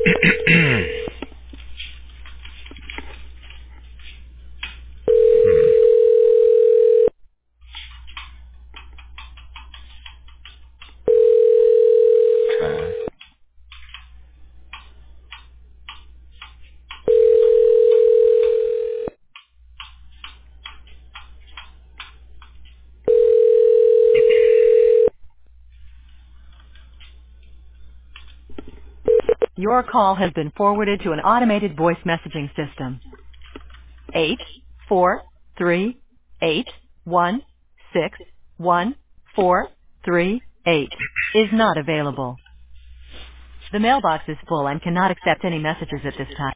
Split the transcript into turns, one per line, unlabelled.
Okay.
Your call has been forwarded to an automated voice messaging system. 84381614338 is not available. The mailbox is full and cannot accept any messages at this time.